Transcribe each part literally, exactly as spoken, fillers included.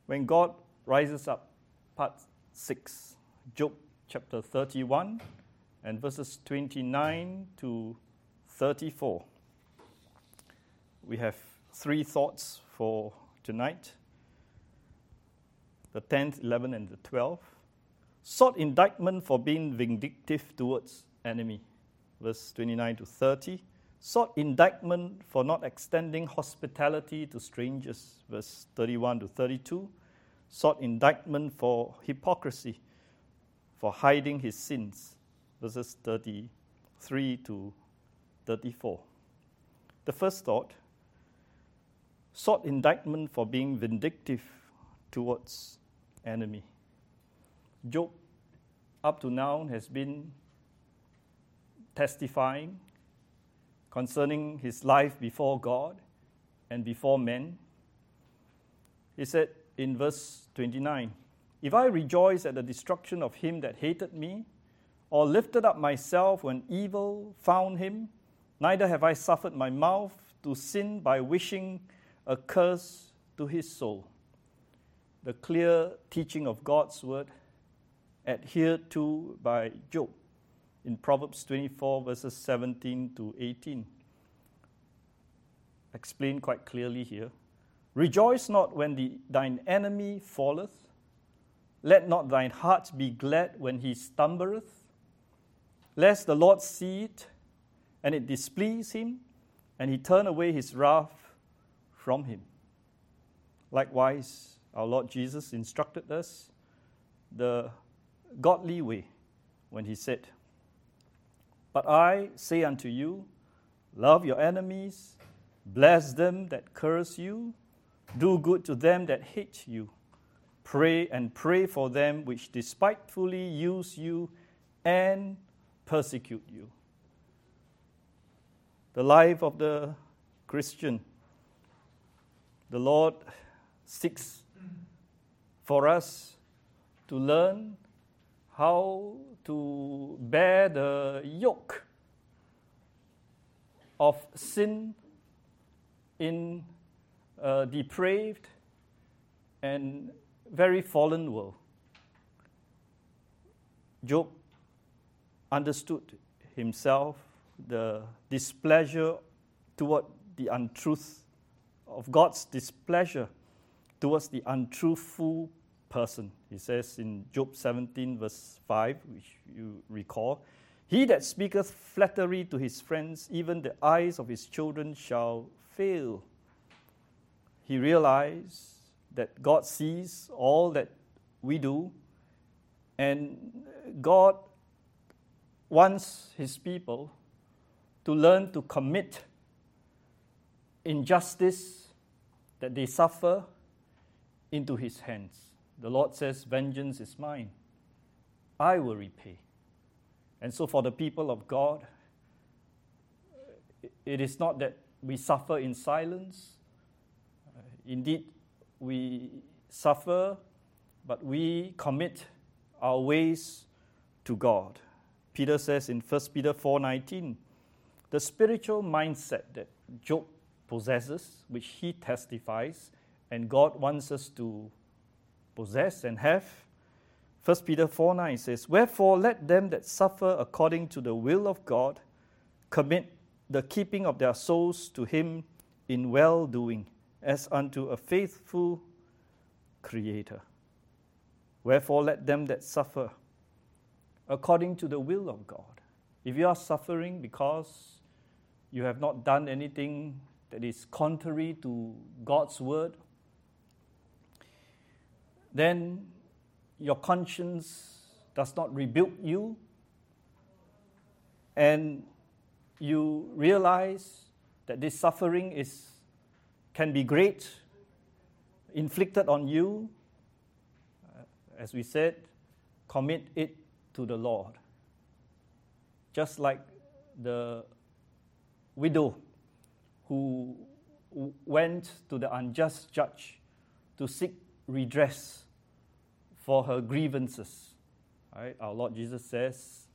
when God rises up, part six, Job chapter thirty-one and verses twenty-nine to thirty-four. We have three thoughts for tonight, the tenth, eleventh, and the twelfth. Sought indictment for being vindictive towards enemy, verse twenty-nine to thirty. Sought indictment for not extending hospitality to strangers, verse thirty-one to thirty-two. Sought indictment for hypocrisy, for hiding his sins, verses thirty-three to thirty-four. The first thought, sought indictment for being vindictive towards enemy. Job, up to now, has been testifying concerning his life before God and before men. He said in verse twenty-nine, "If I rejoice at the destruction of him that hated me, or lifted up myself when evil found him, neither have I suffered my mouth to sin by wishing a curse to his soul." The clear teaching of God's word adhered to by Job in Proverbs twenty-four, verses seventeen to eighteen. Explained quite clearly here. "Rejoice not when the, thine enemy falleth. Let not thine heart be glad when he stumbleth. Lest the Lord see it, and it displease him, and he turn away his wrath from him." Likewise, our Lord Jesus instructed us the godly way when he said, "But I say unto you, love your enemies, bless them that curse you, do good to them that hate you, pray and pray for them which despitefully use you and persecute you." The life of the Christian, the Lord seeks for us to learn how to bear the yoke of sin in a depraved and very fallen world. Job understood himself the displeasure toward the untruth of God's displeasure towards the untruthful person. He says in Job seventeen, verse five, which you recall, "He that speaketh flattery to his friends, even the eyes of his children shall fail." He realized that God sees all that we do, and God wants his people to learn to commit injustice that they suffer into his hands. The Lord says, "Vengeance is mine. I will repay." And so for the people of God, it is not that we suffer in silence. Indeed, we suffer, but we commit our ways to God. Peter says in First Peter four nineteen, the spiritual mindset that Job possesses, which he testifies, and God wants us to possess and have. First Peter four nine says, "Wherefore let them that suffer according to the will of God commit the keeping of their souls to him in well-doing, as unto a faithful Creator." Wherefore let them that suffer according to the will of God. If you are suffering because you have not done anything that is contrary to God's word, then your conscience does not rebuke you, and you realize that this suffering is can be great, inflicted on you. Uh, as we said, commit it to the Lord. Just like the widow who went to the unjust judge to seek redress for her grievances. Right? Our Lord Jesus says,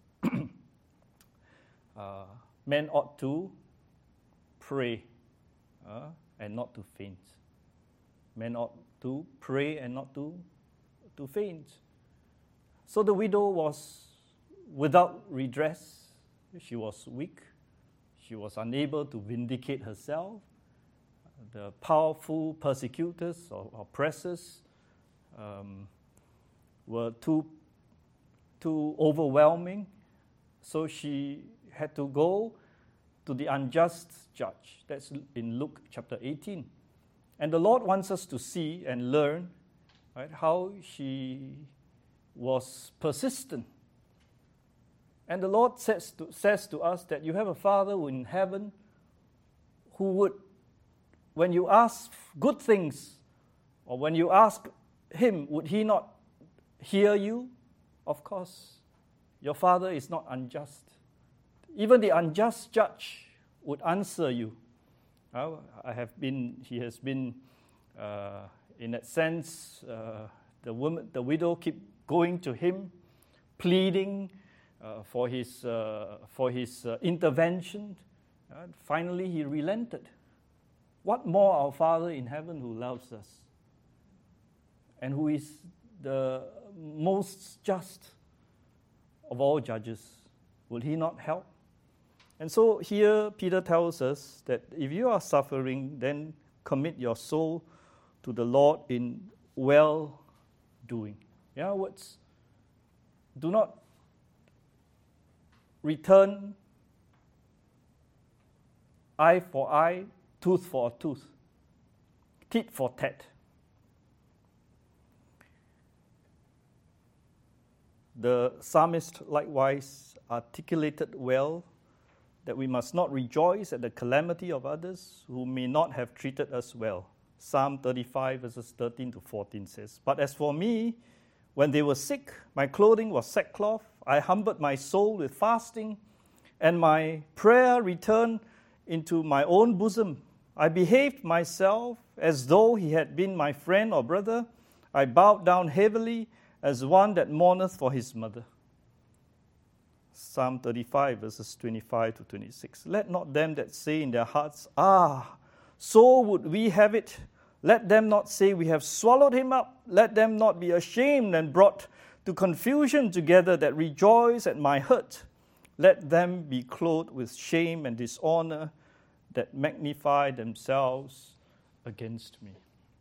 uh, men ought to pray uh, and not to faint. Men ought to pray and not to, to faint. So the widow was without redress. She was weak. She was unable to vindicate herself. The powerful persecutors or oppressors um, were too, too overwhelming. So she had to go to the unjust judge. That's in Luke chapter eighteen. And the Lord wants us to see and learn, right, how she was persistent. And the Lord says to, says to us that you have a Father in heaven who would, when you ask good things, or when you ask Him, would He not hear you? Of course, your Father is not unjust. Even the unjust judge would answer you. Uh, I have been, he has been, uh, in that sense, uh, the woman, the widow keep going to him, pleading uh, for his, uh, for his uh, intervention. Uh, finally, he relented. What more our Father in heaven who loves us and who is the most just of all judges, will He not help? And so here Peter tells us that if you are suffering, then commit your soul to the Lord in well-doing. In other words, do not return eye for eye, tooth for a tooth, tit for tat. The psalmist likewise articulated well that we must not rejoice at the calamity of others who may not have treated us well. Psalm thirty-five verses thirteen to fourteen says, "But as for me, when they were sick, my clothing was sackcloth. I humbled my soul with fasting, and my prayer returned into my own bosom. I behaved myself as though he had been my friend or brother. I bowed down heavily as one that mourneth for his mother." Psalm thirty-five, verses twenty-five to twenty-six. "Let not them that say in their hearts, Ah, so would we have it. Let them not say, We have swallowed him up. Let them not be ashamed and brought to confusion together that rejoice at my hurt. Let them be clothed with shame and dishonor that magnify themselves against me."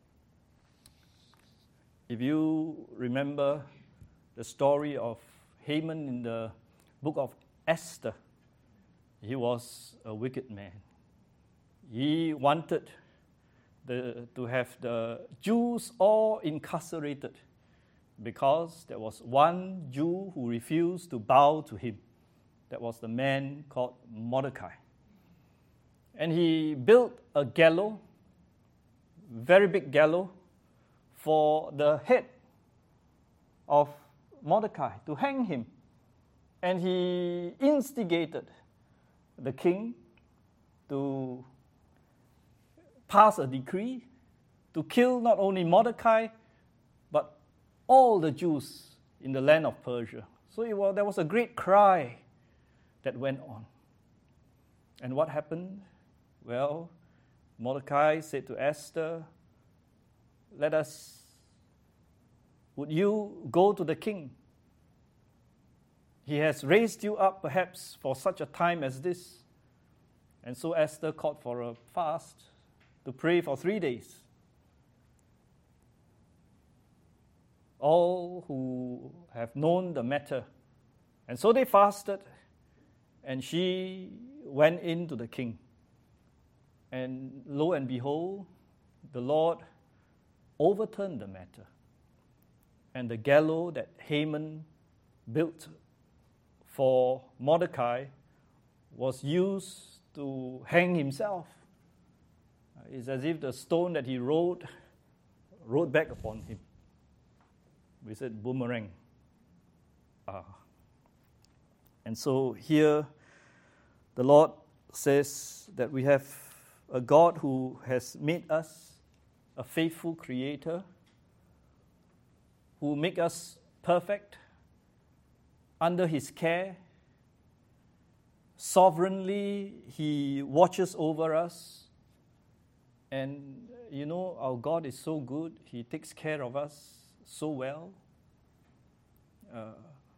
If you remember the story of Haman in the book of Esther, he was a wicked man. He wanted the, to have the Jews all incarcerated because there was one Jew who refused to bow to him. That was the man called Mordecai. And he built a gallows, very big gallows, for the head of Mordecai to hang him. And he instigated the king to pass a decree to kill not only Mordecai, but all the Jews in the land of Persia. So it was, there was a great cry that went on. And what happened? Well, Mordecai said to Esther, "Let us, would you go to the king? He has raised you up perhaps for such a time as this." And so Esther called for a fast to pray for three days. All who have known the matter. And so they fasted, and she went in to the king. And lo and behold, the Lord overturned the matter. And the gallows that Haman built for Mordecai was used to hang himself. It's as if the stone that he rolled, rolled back upon him. We said boomerang. Ah. And so here, the Lord says that we have a God who has made us a faithful creator, who make us perfect, under His care. Sovereignly, He watches over us. And you know, our God is so good. He takes care of us so well. Uh,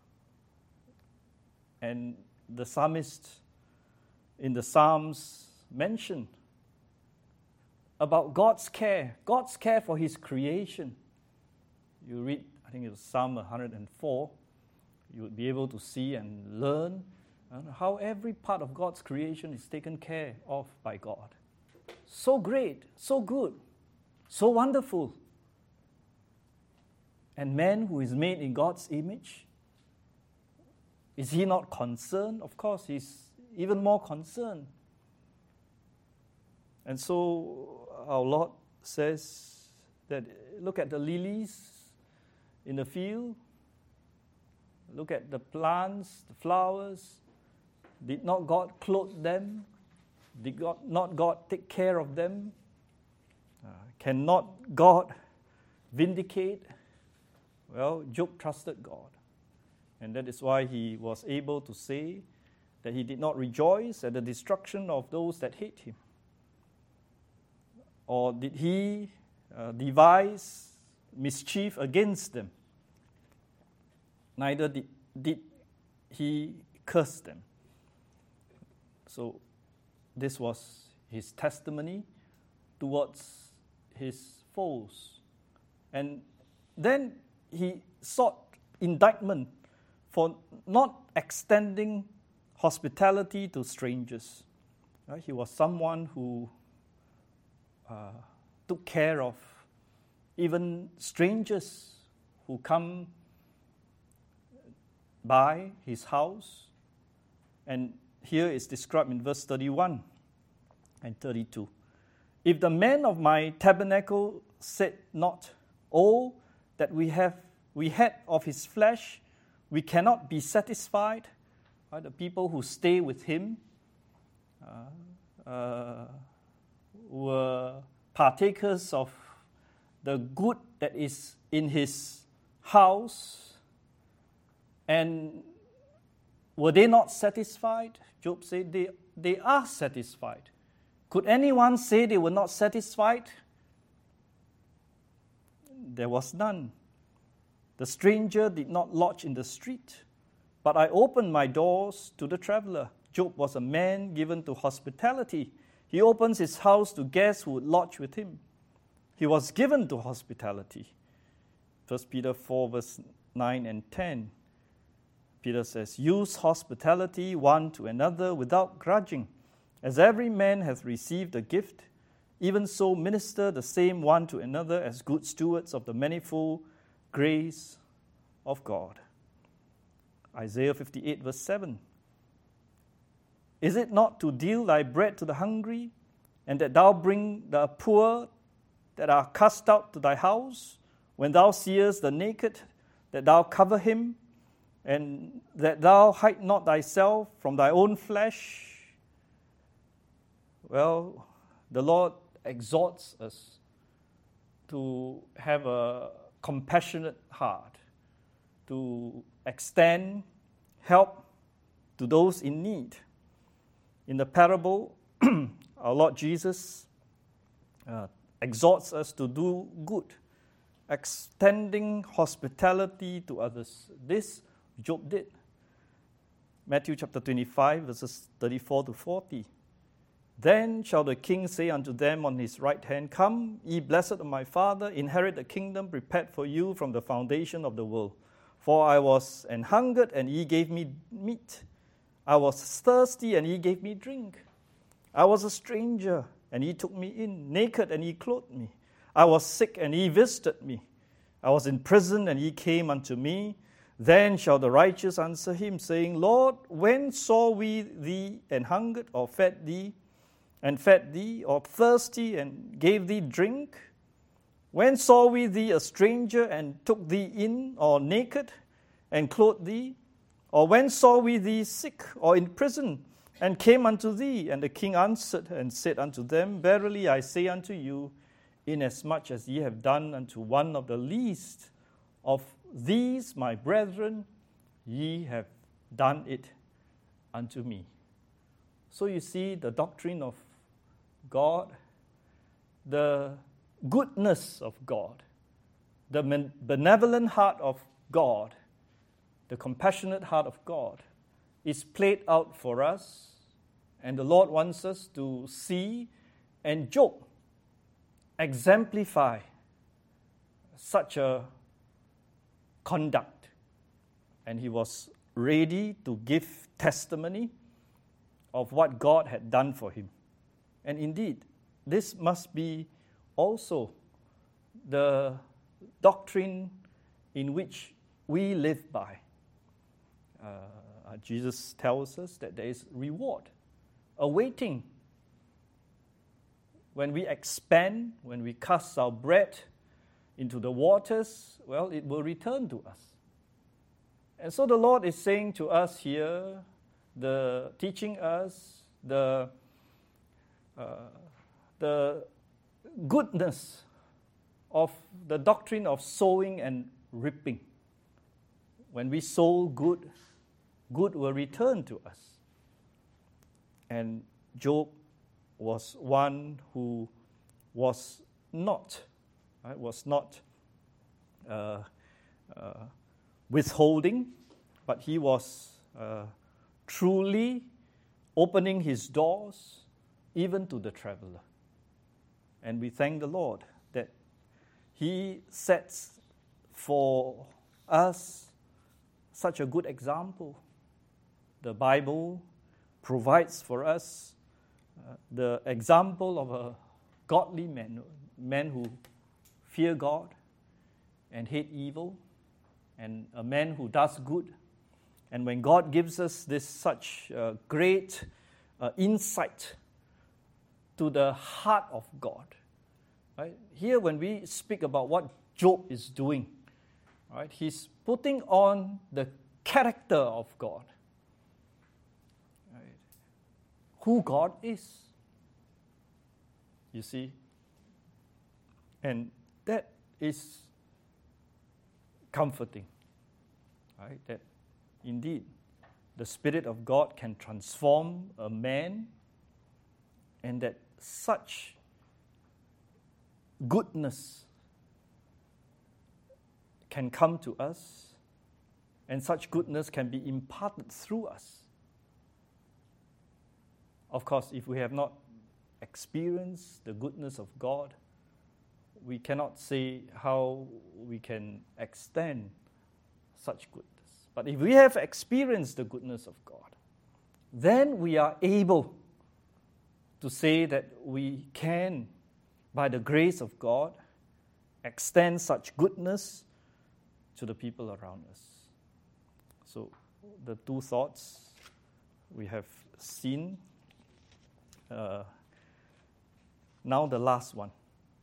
and the psalmist in the Psalms mentioned about God's care, God's care for His creation. You read, I think it was Psalm one hundred four, you would be able to see and learn uh, how every part of God's creation is taken care of by God. So great, so good, so wonderful. And man who is made in God's image, is he not concerned? Of course, he's even more concerned. And so our Lord says that look at the lilies in the field, look at the plants, the flowers. Did not God clothe them? Did God, not God take care of them? Uh, cannot God vindicate? Well, Job trusted God. And that is why he was able to say that he did not rejoice at the destruction of those that hate him. Or did he uh, devise mischief against them? Neither did, did he curse them. So this was his testimony towards his foes. And then he sought indictment for not extending hospitality to strangers. Right? He was someone who uh, took care of even strangers who come by his house. And here is described in verse thirty-one and thirty-two. If the men of my tabernacle said not, "Oh, that we have we had of his flesh, we cannot be satisfied," right? The people who stay with him uh, uh, were partakers of the good that is in his house, and were they not satisfied? Job said they, they are satisfied. Could anyone say they were not satisfied? There was none. The stranger did not lodge in the street, but I opened my doors to the traveler. Job was a man given to hospitality. He opens his house to guests who would lodge with him. He was given to hospitality. First Peter four, verse nine and ten. Peter says, use hospitality one to another without grudging. As every man hath received a gift, even so minister the same one to another as good stewards of the manifold grace of God. Isaiah fifty-eight, verse seven. Is it not to deal thy bread to the hungry, and that thou bring the poor that are cast out to thy house? When thou seest the naked, that thou cover him, and that thou hide not thyself from thy own flesh? Well, the Lord exhorts us to have a compassionate heart, to extend help to those in need. In the parable, our Lord Jesus uh, exhorts us to do good, extending hospitality to others. This Job did. Matthew chapter twenty-five, verses thirty-four to forty. Then shall the king say unto them on his right hand, Come, ye blessed of my Father, inherit the kingdom prepared for you from the foundation of the world. For I was an hungered, and ye gave me meat. I was thirsty, and ye gave me drink. I was a stranger, and ye took me in. Naked, and ye clothed me. I was sick, and ye visited me. I was in prison, and ye came unto me. Then shall the righteous answer him, saying, Lord, when saw we thee and hungered, or fed thee, and fed thee, or thirsty, and gave thee drink? When saw we thee a stranger, and took thee in, or naked, and clothed thee? Or when saw we thee sick, or in prison, and came unto thee? And the king answered and said unto them, Verily I say unto you, inasmuch as ye have done unto one of the least of these my brethren, ye have done it unto me. So you see, the doctrine of God the goodness of God, the benevolent heart of God, the compassionate heart of God is played out for us, and the Lord wants us to see and Job exemplify such a conduct. And he was ready to give testimony of what God had done for him. And indeed, this must be also the doctrine in which we live by. Uh, Jesus tells us that there is reward awaiting. When we expand, when we cast our bread into the waters, well, it will return to us. And so the Lord is saying to us here, the teaching us the uh, the goodness of the doctrine of sowing and reaping. When we sow good, good will return to us. And Job was one who was not, right, was not uh, uh, withholding, but he was uh, truly opening his doors even to the traveler. And we thank the Lord that he sets for us such a good example. The Bible provides for us uh, the example of a godly man, man who fear God and hate evil, and a man who does good. And when God gives us this such uh, great uh, insight to the heart of God, right? Here when we speak about what Job is doing, right, he's putting on the character of God, right? Who God is, you see. And that is comforting, right? That indeed the Spirit of God can transform a man, and that such goodness can come to us, and such goodness can be imparted through us. Of course, if we have not experienced the goodness of God, we cannot say how we can extend such goodness. But if we have experienced the goodness of God, then we are able to say that we can, by the grace of God, extend such goodness to the people around us. So the two thoughts we have seen. Uh, now the last one.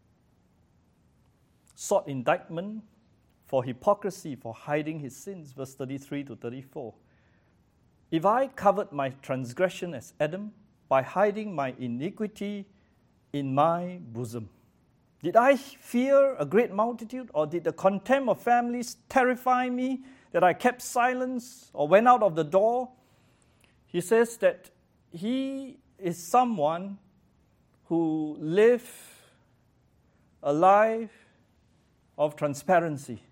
Sought indictment for hypocrisy, for hiding his sins, verse thirty-three to thirty-four. If I covered my transgression as Adam, by hiding my iniquity in my bosom, did I fear a great multitude, or did the contempt of families terrify me, that I kept silence or went out of the door? He says that he is someone who lived a life of transparency.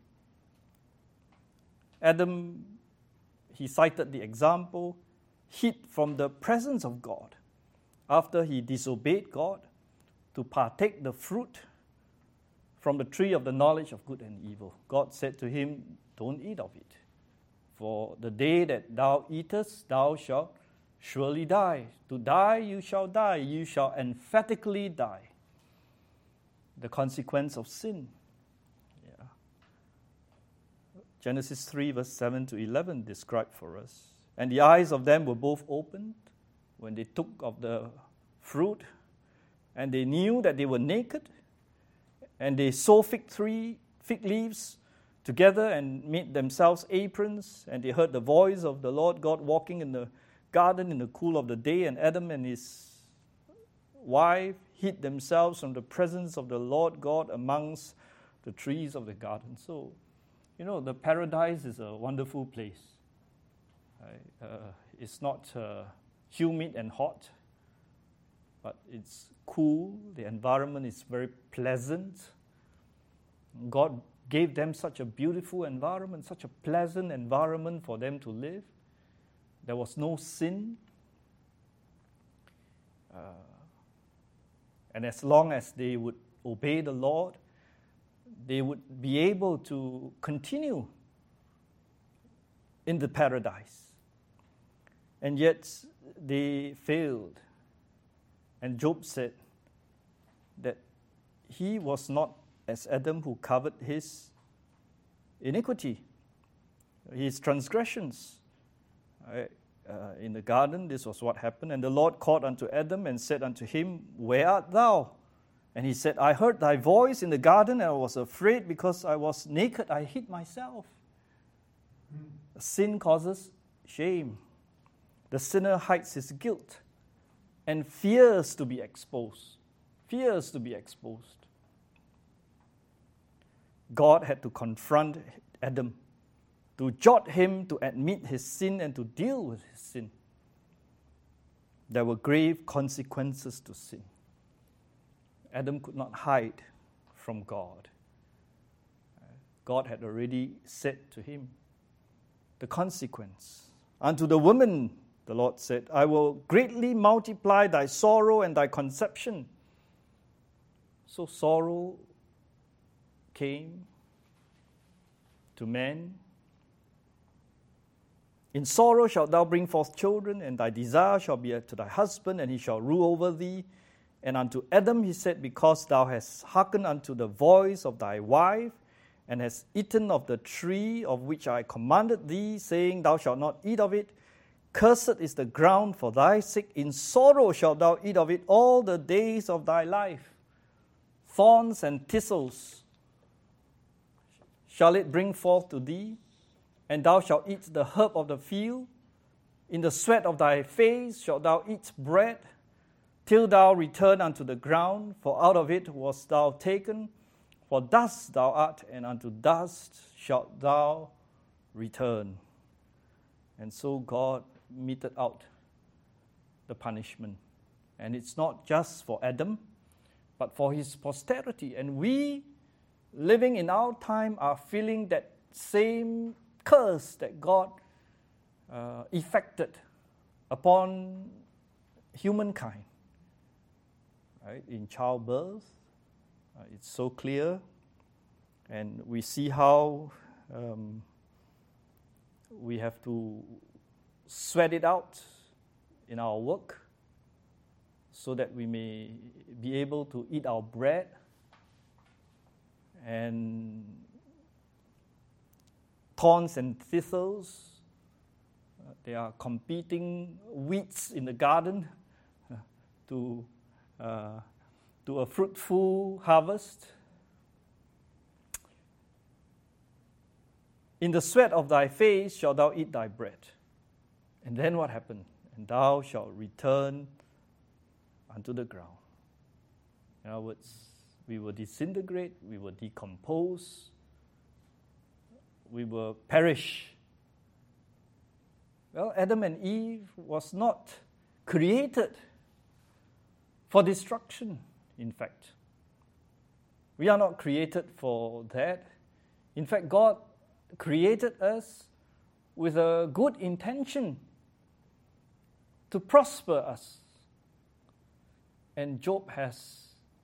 Adam, he cited the example, hid from the presence of God after he disobeyed God to partake the fruit from the tree of the knowledge of good and evil. God said to him, don't eat of it, for the day that thou eatest, thou shalt surely die. To die you shall die, you shall emphatically die. The consequence of sin. Yeah. Genesis three, verse seven to eleven described for us. And the eyes of them were both opened when they took of the fruit, and they knew that they were naked, and they sewed fig tree, fig leaves together and made themselves aprons, and they heard the voice of the Lord God walking in the garden in the cool of the day, and Adam and his wife hid themselves from the presence of the Lord God amongst the trees of the garden. So, you know, the paradise is a wonderful place. Right? Uh, it's not uh, humid and hot. but it's cool, the environment is very pleasant. God gave them such a beautiful environment, such a pleasant environment for them to live. There was no sin. Uh, and as long as they would obey the Lord, they would be able to continue in the paradise. And yet they failed. And Job said that he was not as Adam who covered his iniquity, his transgressions. Right? Uh, in the garden, this was what happened. And the Lord called unto Adam and said unto him, Where art thou? And he said, I heard thy voice in the garden, and I was afraid because I was naked. I hid myself. Mm. Sin causes shame. The sinner hides his guilt and fears to be exposed. Fears to be exposed. God had to confront Adam, to jot him to admit his sin and to deal with his sin. There were grave consequences to sin. Adam could not hide from God. God had already said to him the consequence. Unto the woman, the Lord said, I will greatly multiply thy sorrow and thy conception. So sorrow came to man. In sorrow shalt thou bring forth children, and thy desire shall be to thy husband, and he shall rule over thee. And unto Adam he said, Because thou hast hearkened unto the voice of thy wife, and hast eaten of the tree of which I commanded thee, saying, Thou shalt not eat of it, cursed is the ground for thy sake. In sorrow shalt thou eat of it all the days of thy life. Thorns and thistles shall it bring forth to thee, and thou shalt eat the herb of the field. In the sweat of thy face shalt thou eat bread, till thou return unto the ground, for out of it wast thou taken. For dust thou art, and unto dust shalt thou return. And so God meted out the punishment. And it's not just for Adam, but for his posterity. And we, living in our time, are feeling that same curse that God uh, effected upon humankind. Right? In childbirth, uh, it's so clear, and we see how um, we have to sweat it out in our work so that we may be able to eat our bread. And thorns and thistles, uh, they are competing weeds in the garden uh, to uh, to a fruitful harvest. In the sweat of thy face shalt thou eat thy bread. And then what happened? And thou shalt return unto the ground. In other words, we will disintegrate, we will decompose, we will perish. Well, Adam and Eve was not created for destruction, in fact. We are not created for that. In fact, God created us with a good intention to prosper us. And Job has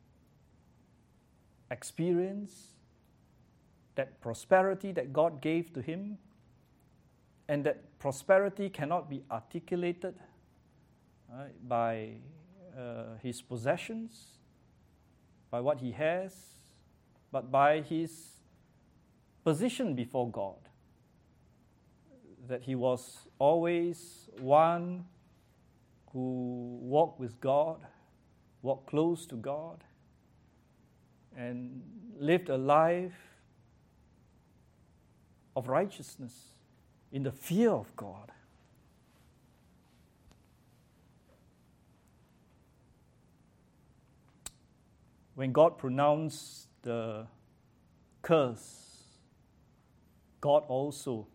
experienced that prosperity that God gave to him, and that prosperity cannot be articulated right, by uh, his possessions, by what he has, but by his position before God. That he was always one who walked with God, walked close to God, and lived a life of righteousness in the fear of God. When God pronounced the curse, God also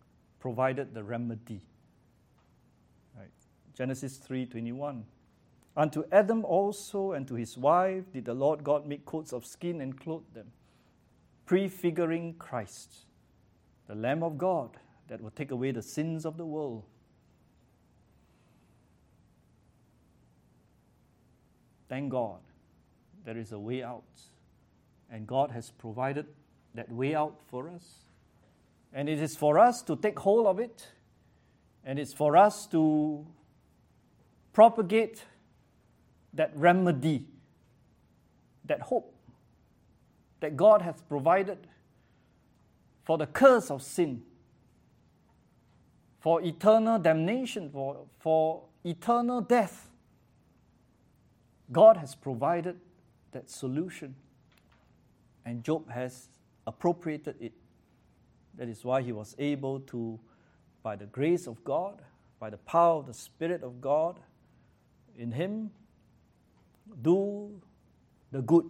provided the remedy. Right. Genesis three twenty-one. Unto Adam also and to his wife did the Lord God make coats of skin and clothe them, prefiguring Christ, the Lamb of God that will take away the sins of the world. Thank God there is a way out, and God has provided that way out for us. And it is for us to take hold of it, and it's for us to propagate that remedy, that hope that God has provided for the curse of sin, for eternal damnation, for, for eternal death. God has provided that solution, and Job has appropriated it. That is why he was able to, by the grace of God, by the power of the Spirit of God in him, do the good,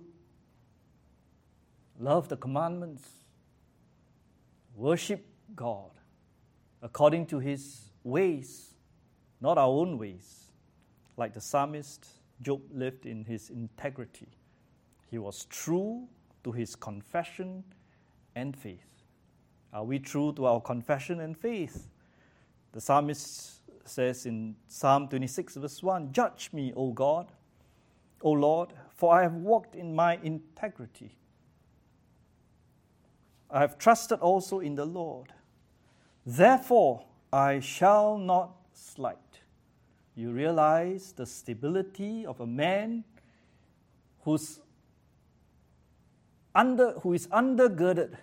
love the commandments, worship God according to his ways, not our own ways. Like the psalmist, Job lived in his integrity. He was true to his confession and faith. Are we true to our confession and faith? The psalmist says in Psalm twenty-six, verse one, "Judge me, O God, O Lord, for I have walked in my integrity. I have trusted also in the Lord. Therefore, I shall not slide." You realize the stability of a man who's under, who is undergirded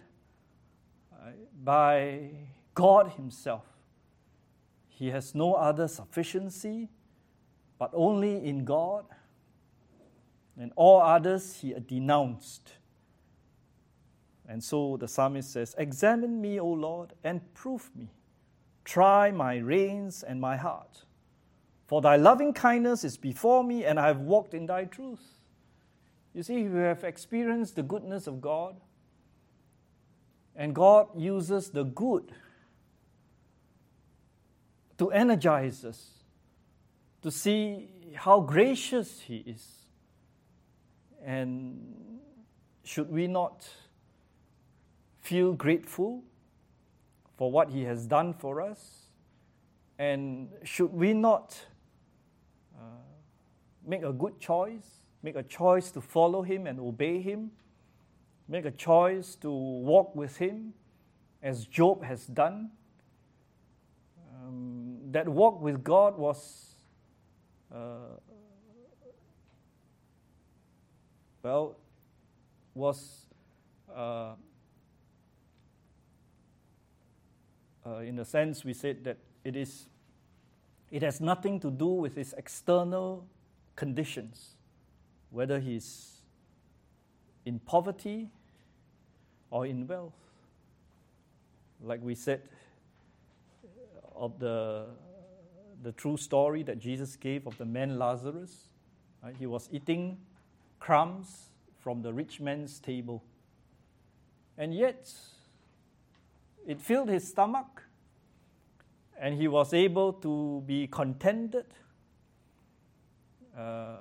by God himself. He has no other sufficiency, but only in God. And all others he denounced. And so the psalmist says, "Examine me, O Lord, and prove me. Try my reins and my heart. For thy loving kindness is before me, and I have walked in thy truth." You see, we have experienced the goodness of God, and God uses the good to energize us, to see how gracious he is. And should we not feel grateful for what he has done for us? And should we not uh, make a good choice, make a choice to follow him and obey him, make a choice to walk with him as Job has done? Um, that walk with God was, uh, well, was uh, uh, in a sense we said that it is, it has nothing to do with his external conditions, whether he's in poverty or in wealth. Like we said of the the true story that Jesus gave of the man Lazarus, right? He was eating crumbs from the rich man's table, and yet it filled his stomach, and he was able to be contented uh,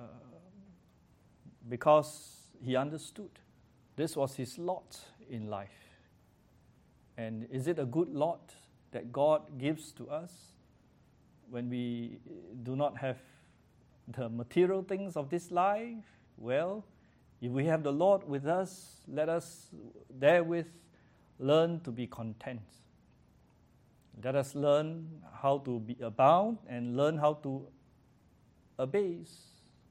because he understood this was his lot in life. And is it a good lot that God gives to us when we do not have the material things of this life? Well, if we have the Lord with us, let us therewith learn to be content. Let us learn how to be abound and learn how to abase.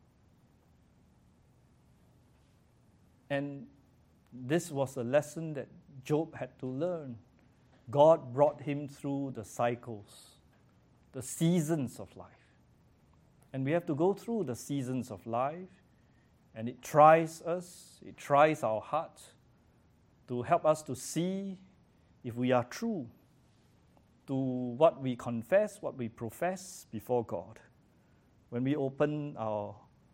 And this was a lesson that Job had to learn. God brought him through the cycles, the seasons of life. And we have to go through the seasons of life, and it tries us, it tries our heart to help us to see if we are true to what we confess, what we profess before God. When we open our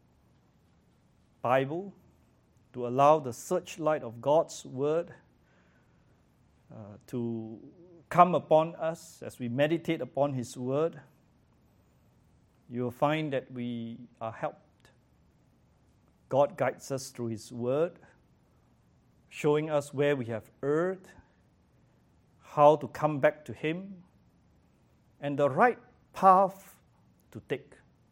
Bible to allow the searchlight of God's Word uh, to come upon us as we meditate upon His Word, you will find that we are helped God guides us through His Word, showing us where we have erred, how to come back to Him, and the right path to take.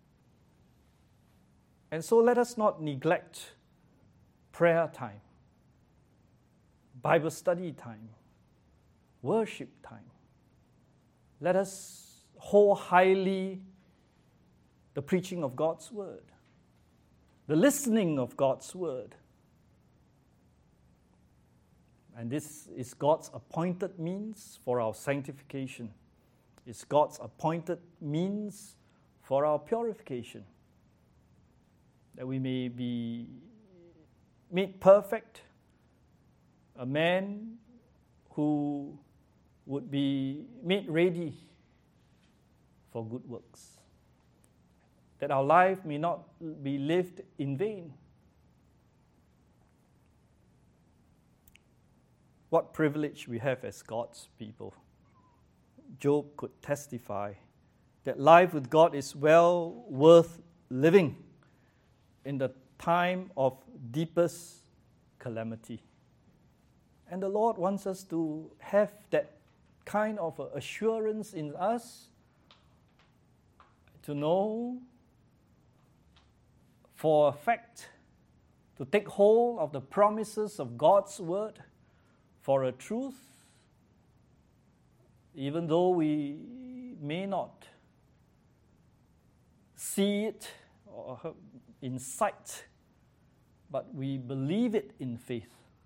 And so let us not neglect prayer time, Bible study time, worship time. Let us hold highly the preaching of God's Word, the listening of God's Word. And this is God's appointed means for our sanctification. It's God's appointed means for our purification, that we may be made perfect, a man who would be made ready for good works, that our life may not be lived in vain. What privilege we have as God's people. Job could testify that life with God is well worth living in the time of deepest calamity. And the Lord wants us to have that kind of assurance in us, to know for a fact, to take hold of the promises of God's Word for a truth, even though we may not see it or in sight, but we believe it in faith.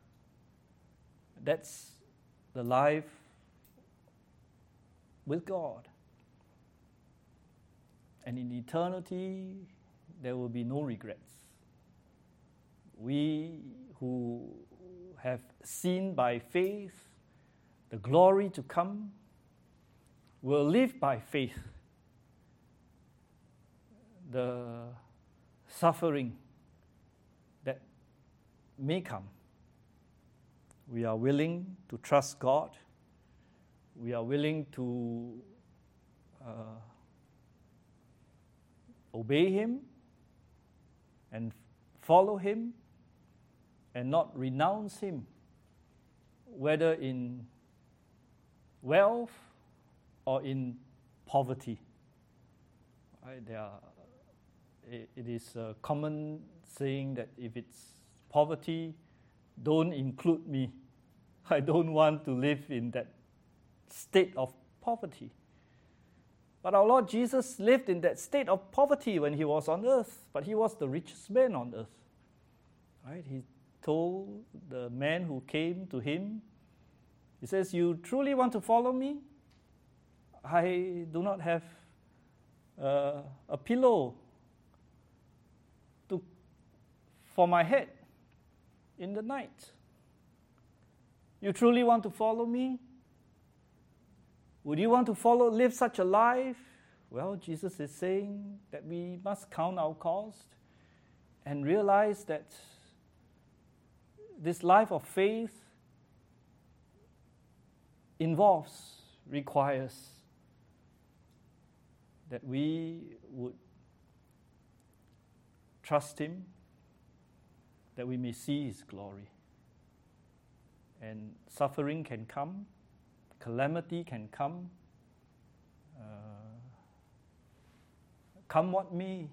That's the life with God. And in eternity, there will be no regrets. We who have seen by faith the glory to come will live by faith the suffering that may come. We are willing to trust God. We are willing to uh, obey Him and follow Him and not renounce Him, whether in wealth or in poverty. Right? There are, it, it is a common saying that if it's poverty, don't include me. I don't want to live in that state of poverty. But our Lord Jesus lived in that state of poverty when He was on earth, but He was the richest man on earth. Right? He told the man who came to Him, He says, "You truly want to follow me? I do not have uh, a pillow to, for my head in the night. You truly want to follow me? Would you want to follow, live such a life?" Well, Jesus is saying that we must count our cost and realize that this life of faith involves, requires that we would trust Him, that we may see His glory. And suffering can come, calamity can come, uh, come what may,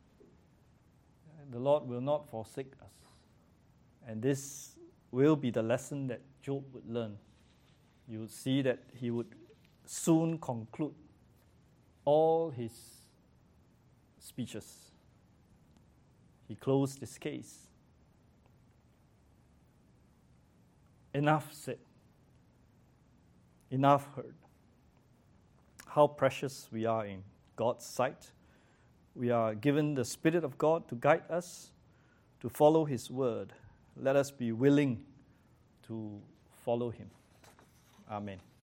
the Lord will not forsake us. And this will be the lesson that Job would learn. You would see that he would soon conclude all his speeches. He closed his case. Enough said. Enough heard. How precious we are in God's sight. We are given the Spirit of God to guide us, to follow His word. Let us be willing to follow Him. Amen.